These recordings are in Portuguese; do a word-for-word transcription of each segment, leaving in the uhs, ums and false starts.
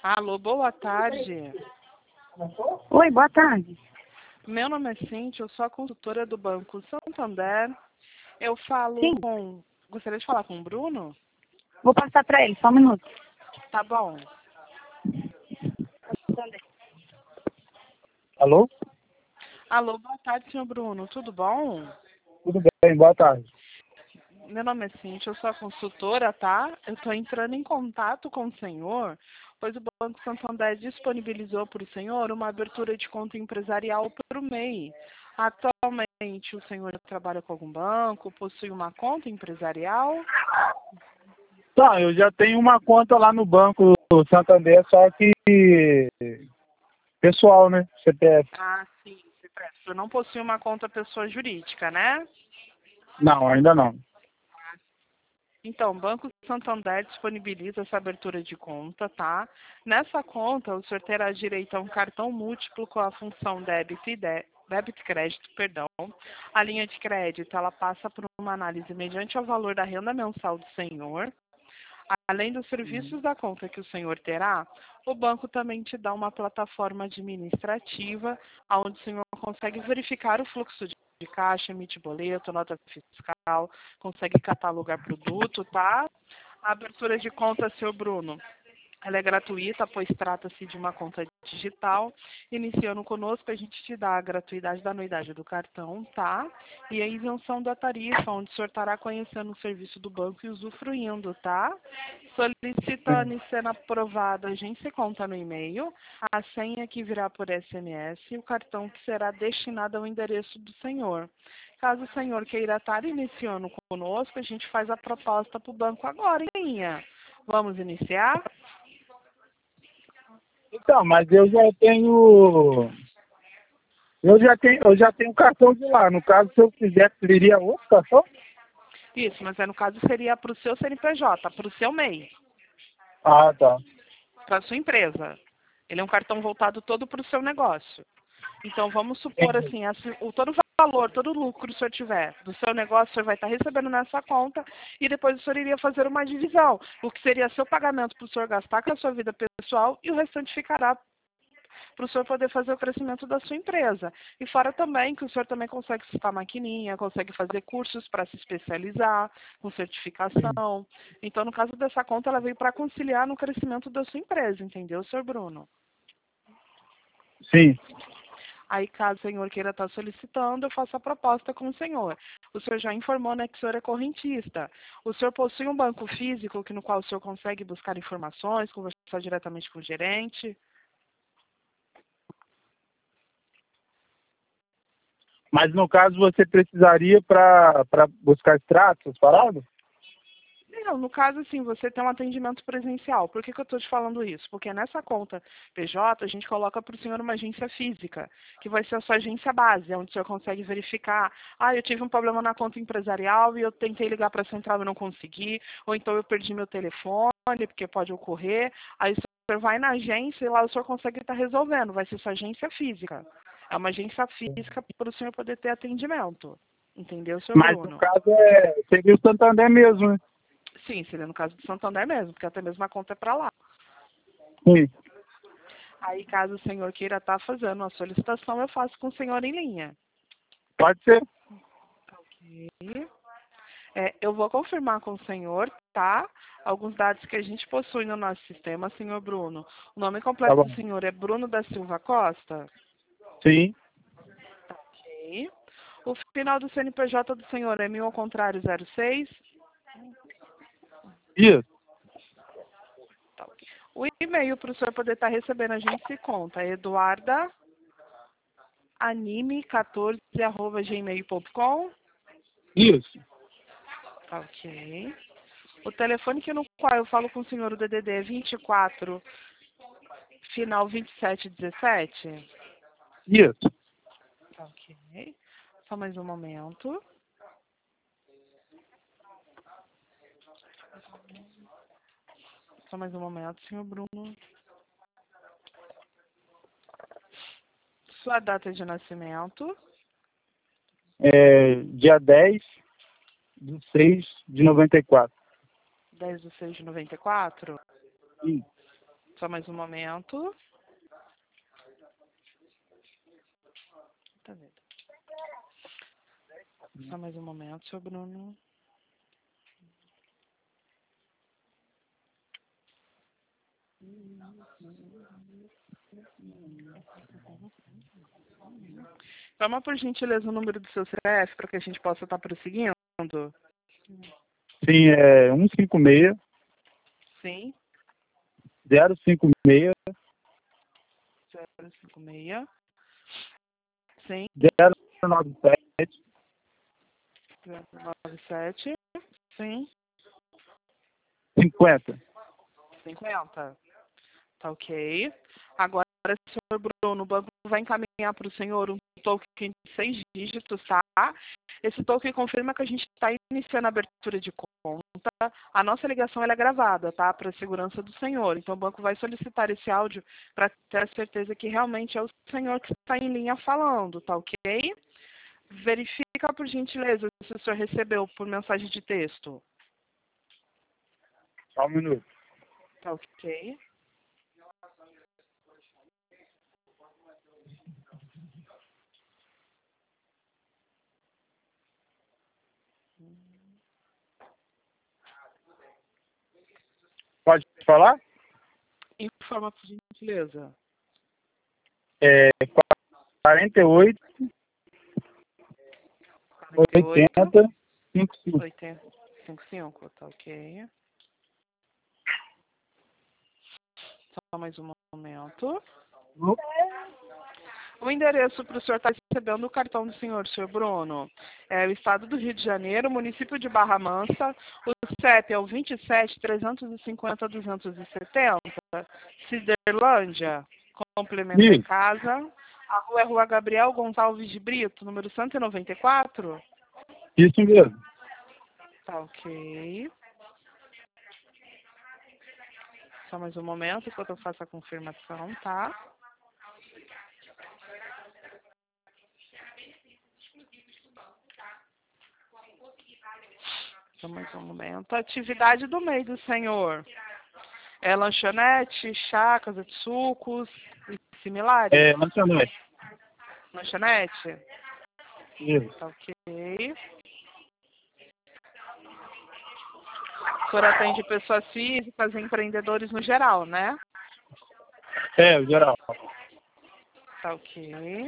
Alô, boa tarde. Oi, boa tarde. Meu nome é Cíntia, eu sou a consultora do Banco Santander. Eu falo Sim. com... Gostaria de falar com o Bruno? Vou passar para ele, só um minuto. Tá bom. Alô? Alô, boa tarde, senhor Bruno. Tudo bom? Tudo bem, boa tarde. Meu nome é Cíntia, eu sou a consultora, tá? Eu estou entrando em contato com o senhor, pois o Banco Santander disponibilizou para o senhor uma abertura de conta empresarial para o M E I. Atualmente, o senhor trabalha com algum banco, possui uma conta empresarial? Tá, eu já tenho uma conta lá no Banco Santander, só que pessoal, né? C P F. Ah, sim, C P F. O senhor não possui uma conta pessoa jurídica, né? Não, ainda não. Então, o Banco Santander disponibiliza essa abertura de conta, tá? Nessa conta, o senhor terá direito a um cartão múltiplo com a função débito e dé- débito e crédito, perdão. A linha de crédito, ela passa por uma análise mediante o valor da renda mensal do senhor. Além dos serviços da conta que o senhor terá, o banco também te dá uma plataforma administrativa, onde o senhor consegue verificar o fluxo de de caixa, emitir boleto, nota fiscal, consegue catalogar produto, tá? A abertura de conta, seu Bruno, ela é gratuita, pois trata-se de uma conta digital. Iniciando conosco, a gente te dá a gratuidade da anuidade do cartão, tá? E a isenção da tarifa, onde o senhor estará conhecendo o serviço do banco e usufruindo, tá? Solicitando e sendo aprovado, a gente se conta no e-mail, a senha que virá por S M S e o cartão que será destinado ao endereço do senhor. Caso o senhor queira estar iniciando conosco, a gente faz a proposta para o banco agora, hein? Vamos iniciar? Então, mas eu já tenho. Eu já tenho, eu já tenho cartão de lá. No caso, se eu quisesse, teria outro cartão? Isso, mas é, no caso seria para o seu C N P J, para o seu M E I, Ah, tá. para a sua empresa. Ele é um cartão voltado todo para o seu negócio. Então, vamos supor Entendi. assim, assim, o, todo o valor, todo o lucro que o senhor tiver do seu negócio, o senhor vai estar recebendo nessa conta e depois o senhor iria fazer uma divisão, o que seria seu pagamento para o senhor gastar com a sua vida pessoal e o restante ficará para o senhor poder fazer o crescimento da sua empresa. E fora também que o senhor também consegue citar maquininha, consegue fazer cursos para se especializar, com certificação. Então, no caso dessa conta, ela veio para conciliar no crescimento da sua empresa, entendeu, senhor Bruno? Sim. Aí, caso o senhor queira estar solicitando, eu faço a proposta com o senhor. O senhor já informou, né, que o senhor é correntista. O senhor possui um banco físico que, no qual o senhor consegue buscar informações, conversar diretamente com o gerente? Mas no caso, você precisaria para buscar extratos, essas paradas? Não, no caso, assim, você tem um atendimento presencial. Por que, que eu estou te falando isso? Porque nessa conta P J, a gente coloca para o senhor uma agência física, que vai ser a sua agência base, onde o senhor consegue verificar, ah, eu tive um problema na conta empresarial e eu tentei ligar para a central e não consegui, ou então eu perdi meu telefone, porque pode ocorrer. Aí o senhor vai na agência e lá o senhor consegue estar resolvendo, vai ser sua agência física. É uma agência física para o senhor poder ter atendimento. Entendeu, senhor Mas no Bruno? caso, é, seria o Santander mesmo, né? Sim, seria no caso do Santander mesmo, porque até mesmo a conta é para lá. Sim. Aí, caso o senhor queira estar fazendo a solicitação, eu faço com o senhor em linha. Pode ser. Ok. É, eu vou confirmar com o senhor, tá? Alguns dados que a gente possui no nosso sistema, senhor Bruno. O nome Tá completo bom. do senhor é Bruno da Silva Costa? Sim. Ok. O final do C N P J do senhor é mil ao contrário zero seis? Isso. O e-mail para o senhor poder estar recebendo a gente se conta é eduarda anime quatorze arroba gmail ponto com. Isso. Ok. O telefone que no qual eu falo com o senhor, o D D D é vinte e quatro, final vinte e sete dezessete? Isso. Ok. Só mais um momento. Só mais um momento, senhor Bruno. Sua data de nascimento? É, dia dez de seis de noventa e quatro. dez de seis de noventa e quatro? Isso. Só mais um momento. Tá vendo? Só mais um momento, seu Bruno. Toma, por gentileza, o número do seu C P F para que a gente possa estar prosseguindo. Sim, é um cinco seis, Sim, zero cinco seis, zero cinco seis. Sim, zero nove sete, zero nove sete. Sim, cinquenta. cinquenta. Tá ok. Agora, senhor Bruno, o banco vai encaminhar para o senhor um token de seis dígitos, tá? Esse token confirma que a gente está iniciando a abertura de conta. A nossa ligação ela é gravada, tá? Para a segurança do senhor. Então, o banco vai solicitar esse áudio para ter a certeza que realmente é o senhor que está em linha falando, tá ok? Verifica, por gentileza, se o senhor recebeu por mensagem de texto. Só um minuto. Tá ok. Pode falar? Informa, por gentileza. É quarenta e oito, quarenta e oito, oitenta, cinquenta e cinco. oitenta, cinquenta e cinco, tá ok. Só mais um momento. O endereço para o senhor estar recebendo o cartão do senhor, senhor Bruno, é o estado do Rio de Janeiro, município de Barra Mansa, o C E P é o vinte e sete, trezentos e cinquenta, duzentos e setenta, Ciderlândia, complemento em Isso, casa, a rua é Rua Gabriel Gonçalves de Brito, número cento e noventa e quatro, isso mesmo. tá ok. Só mais um momento enquanto eu faço a confirmação, tá? Só mais um momento. Atividade do mês do senhor. É lanchonete, chá, casa de sucos e similares? É, lanchonete. Lanchonete? Isso. Tá ok. O senhor atende pessoas físicas e empreendedores no geral, né? É, o geral. Tá ok.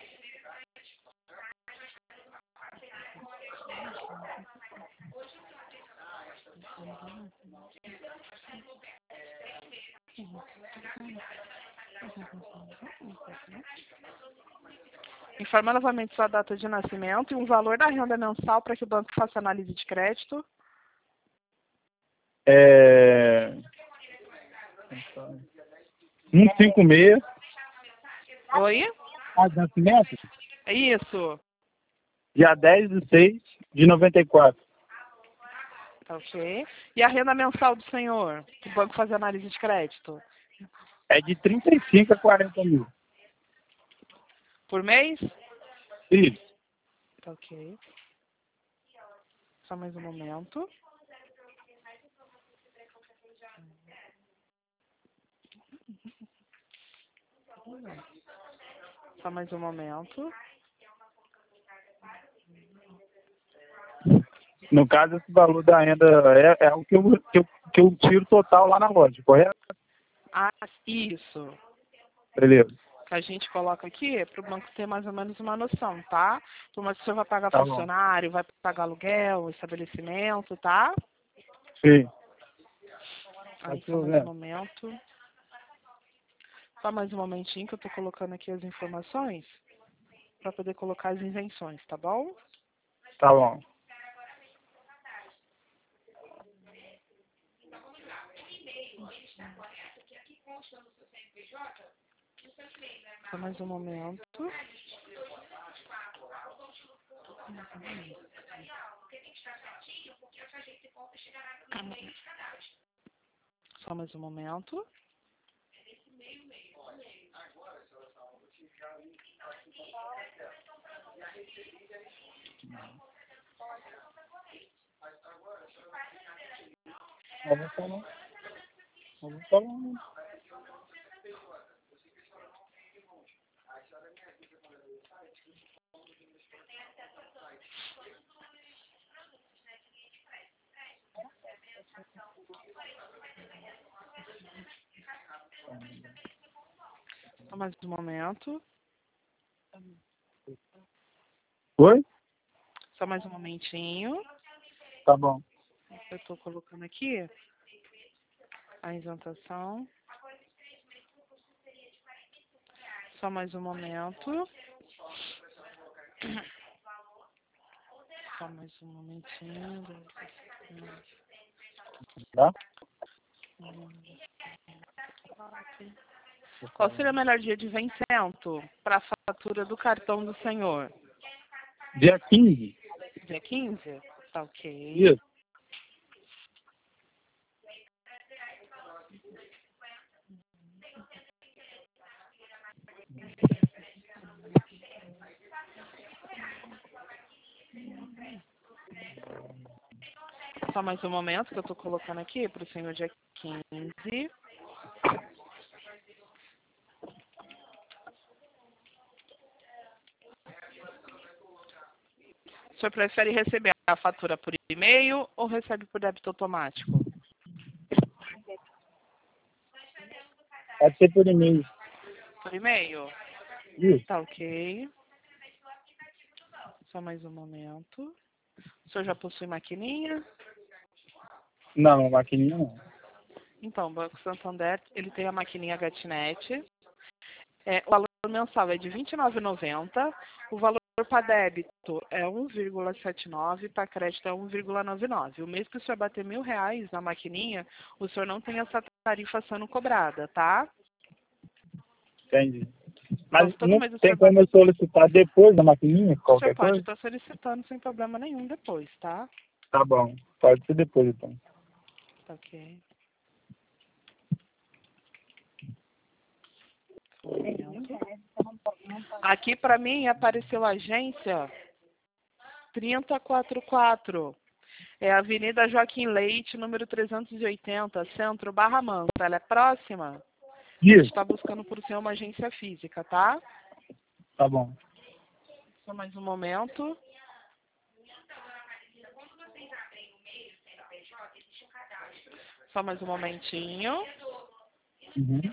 Informa novamente sua data de nascimento e um valor da renda mensal para que o banco faça análise de crédito. É um cinco seis. Oi? Ah, de nascimento? É isso. Dia dez de seis de noventa e quatro. Tá ok. E a renda mensal do senhor? Que o banco faz análise de crédito? É de trinta e cinco a quarenta mil. Por mês? Isso. Tá ok. Só mais um momento. Só mais um momento. No caso, esse valor da renda é, é o que eu, que, eu, que eu tiro total lá na loja, correto? Ah, isso. Beleza. Que a gente coloca aqui é para o banco ter mais ou menos uma noção, tá? Então, mas o senhor vai pagar Tá bom. funcionário, vai pagar aluguel, estabelecimento, tá? Sim. Aí, Tá só mais um vendo? momento. Só mais um momentinho que eu tô colocando aqui as informações para poder colocar as isenções, tá bom? Tá bom. Só mais um momento. Só mais um momento. Vamos falar. Vamos falar. mais um momento. Oi? Só mais um momentinho. Tá bom. Eu estou colocando aqui a isentação. Só mais um momento. Só mais um momentinho. Tá? Qual seria o melhor dia de vencimento para a fatura do cartão do senhor? Dia quinze. Dia quinze? Tá ok. Isso. Só mais um momento que eu estou colocando aqui para o senhor dia quinze. O senhor prefere receber a fatura por e-mail ou recebe por débito automático? Pode ser por e-mail. Por e-mail? Isso. Tá ok. Só mais um momento. O senhor já possui maquininha? Não, maquininha não. Então, o Banco Santander, ele tem a maquininha GetNet. É, o valor mensal é de vinte e nove reais e noventa centavos. O valor para débito é um vírgula setenta e nove, para crédito é um vírgula noventa e nove. O mês que o senhor bater mil reais na maquininha, o senhor não tem essa tarifa sendo cobrada, tá? Entendi. Mas Então, todo não mês o tem senhor, como eu solicitar depois da maquininha, o senhor qualquer pode coisa? estar solicitando sem problema nenhum depois, tá? Tá bom. Pode ser depois, então. Tá ok. Aqui para mim apareceu a agência trinta e quarenta e quatro. É a Avenida Joaquim Leite, número trezentos e oitenta, Centro, Barra Mansa. Ela é próxima? A gente Isso. está buscando por ser uma agência física, tá? Tá bom. Só mais um momento. Só mais um momentinho. Uhum.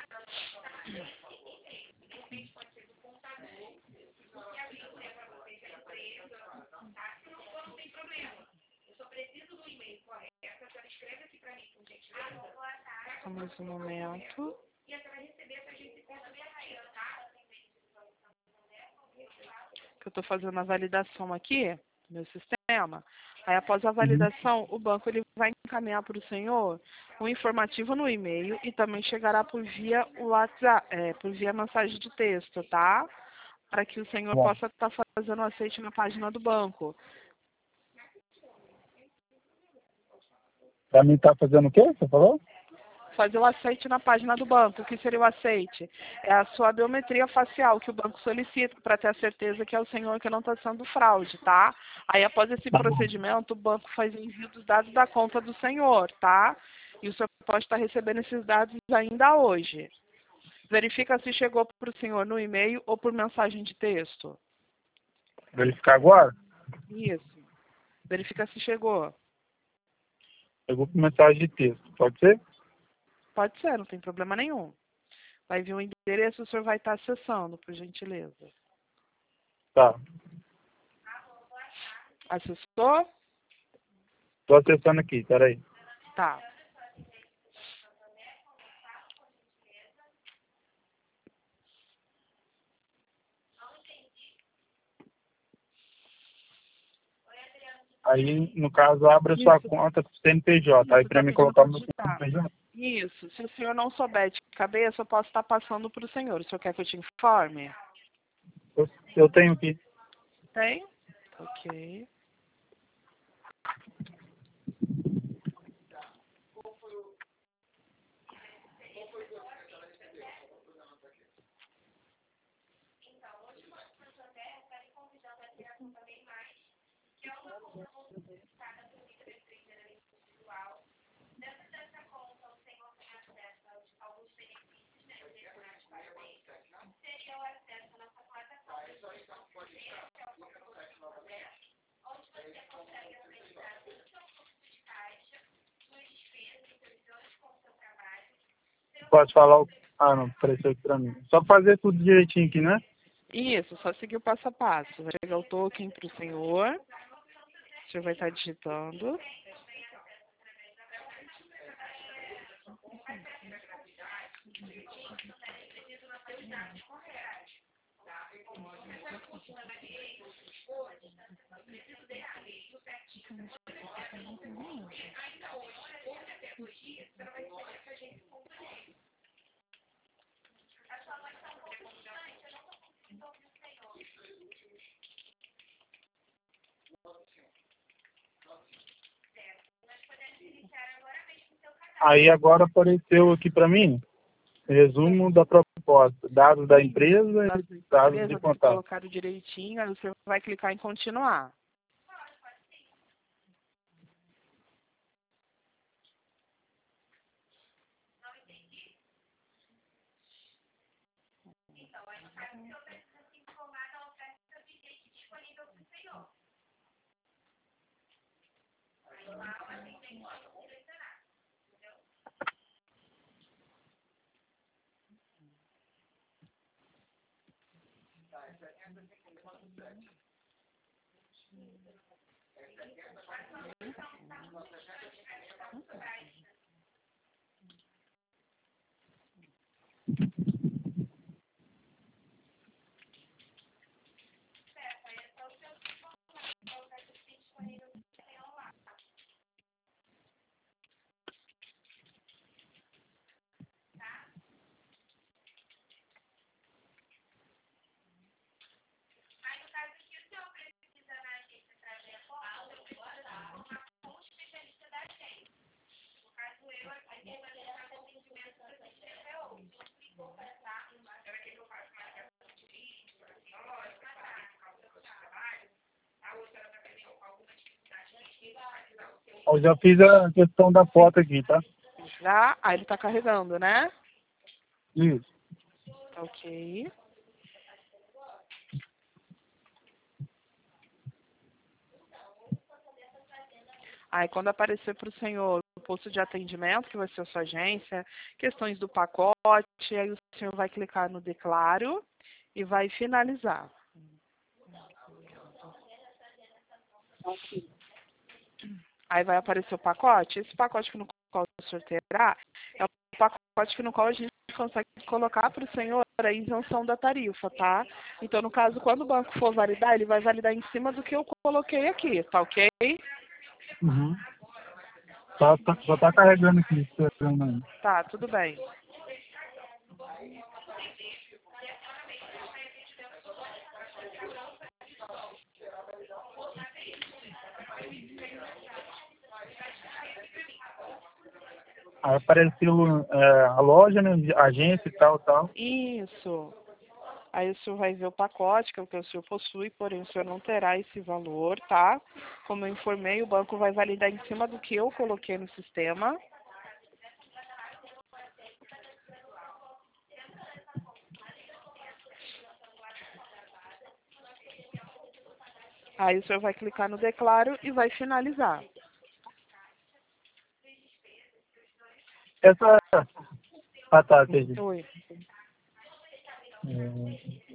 Só mais um momento. Que eu estou fazendo a validação aqui do meu sistema. Aí, após a validação, o banco ele vai encaminhar para o senhor um informativo no e-mail e também chegará por via WhatsApp, é, por via mensagem de texto, tá? Para que o senhor Bom. possa estar fazendo o aceite na página do banco. Pra mim tá fazendo o quê? Você falou? Fazer o aceite na página do banco. O que seria o aceite? É a sua biometria facial que o banco solicita para ter a certeza que é o senhor que não está sendo fraude, tá? Aí, após esse Tá bom. procedimento, o banco faz envio dos dados da conta do senhor, tá? E o senhor pode estar recebendo esses dados ainda hoje. Verifica se chegou para o senhor no e-mail ou por mensagem de texto. Verificar agora? Isso. Verifica se chegou. Eu vou por mensagem de texto. Pode ser? Pode ser, não tem problema nenhum. Vai vir o endereço, o senhor vai estar acessando, por gentileza. Tá. Acessou? Tô acessando aqui, peraí. Tá. Aí, no caso, abre a sua Isso. conta com o C N P J. Aí Isso, pra tá mim pedindo colocar para o meu C N digitar. P J. Isso. Se o senhor não souber de cabeça, eu posso estar passando para o senhor. O senhor quer que eu te informe? Eu, eu tenho aqui. Tem? Ok. Pode falar o- Ah, não, apareceu aqui pra mim. Só fazer tudo direitinho aqui, né? Isso, só seguir o passo a passo. Vai pegar o token para o senhor. O senhor vai estar digitando. Aí agora apareceu aqui pra mim, resumo da proposta, dados da empresa Da e dados de empresa, contato. colocaram direitinho, aí o senhor vai clicar em continuar. Eu já fiz a questão da foto aqui, tá? Já, aí ele está carregando, né? Isso. Ok. Aí quando aparecer para o senhor o posto de atendimento, que vai ser a sua agência, questões do pacote, aí o senhor vai clicar no declaro e vai finalizar. Aí vai aparecer o pacote. Esse pacote no qual o senhor terá é o pacote no qual a gente consegue colocar para o senhor a isenção da tarifa, tá? Então, no caso, quando o banco for validar, ele vai validar em cima do que eu coloquei aqui, tá ok? Uhum. Tá, tá, só tá carregando aqui, esperando aí. Tá, tudo bem. Aí apareceu é, a loja, né? A agência e tal, tal. Isso. Aí o senhor vai ver o pacote, que é o que o senhor possui, porém o senhor não terá esse valor, tá? Como eu informei, o banco vai validar em cima do que eu coloquei no sistema. Aí o senhor vai clicar no declaro e vai finalizar. Essa. Ah, tá, entendi. Oi. É,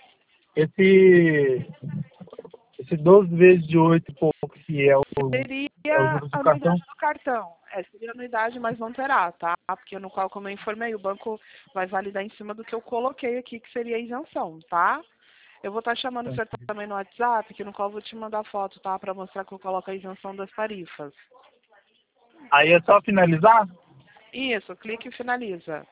Esse. Esse doze vezes de oito e pouco, que é o, é o Seria juros a do cartão. anuidade do cartão. É, seria anuidade, mas não terá, tá? Porque no qual, como eu informei, o banco vai validar em cima do que eu coloquei aqui, que seria a isenção, tá? Eu vou estar chamando o senhor também no WhatsApp, que no qual eu vou te mandar foto, tá? Para mostrar que eu coloco a isenção das tarifas. Aí é só finalizar? Isso, clique e finaliza.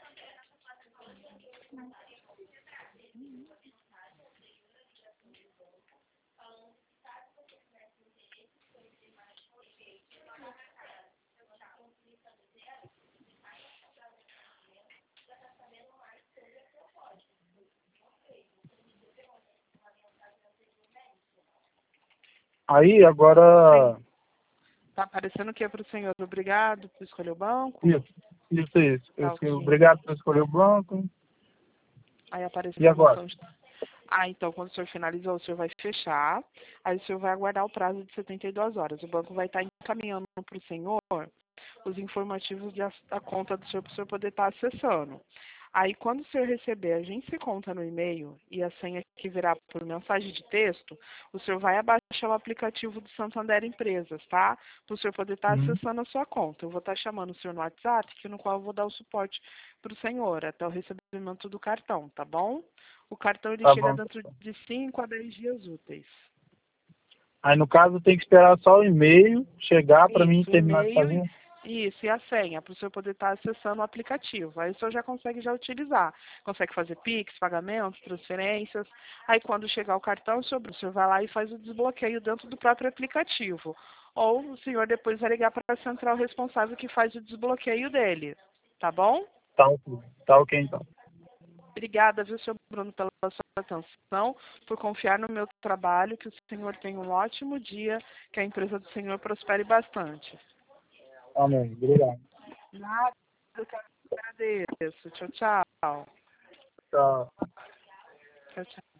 Aí agora. Sim. Tá aparecendo o que para o senhor? Obrigado por escolher o banco. Isso, isso, isso. Eu Tá escrevo, ok. obrigado por escolher o banco. Aí aparece a E agora? informação de... Ah, então, quando o senhor finalizou, o senhor vai fechar, aí o senhor vai aguardar o prazo de setenta e duas horas. O banco vai estar encaminhando para o senhor os informativos da, da conta do senhor para o senhor poder estar acessando. Aí, quando o senhor receber a gente se conta no e-mail e a senha que virá por mensagem de texto, o senhor vai abaixar o aplicativo do Santander Empresas, tá? Para o senhor poder estar Uhum. acessando a sua conta. Eu vou estar chamando o senhor no WhatsApp, que no qual eu vou dar o suporte para o senhor até o recebimento do cartão, tá bom? O cartão ele Tá chega bom. dentro de cinco a dez dias úteis. Aí, no caso, tem que esperar só o e-mail chegar para mim Isso, o terminar de e-mail fazer? e isso, e a senha, para o senhor poder estar acessando o aplicativo. Aí o senhor já consegue já utilizar. Consegue fazer Pix, pagamentos, transferências. Aí quando chegar o cartão, o senhor, o senhor vai lá e faz o desbloqueio dentro do próprio aplicativo. Ou o senhor depois vai ligar para a central responsável que faz o desbloqueio dele. Tá bom? Tá ok. Tá ok, então. Obrigada, viu, senhor Bruno, pela sua atenção, por confiar no meu trabalho, que o senhor tenha um ótimo dia, que a empresa do senhor prospere bastante. Amém. Obrigado. Nada, eu que agradeço. Tchau, tchau. Tchau. Tchau, tchau.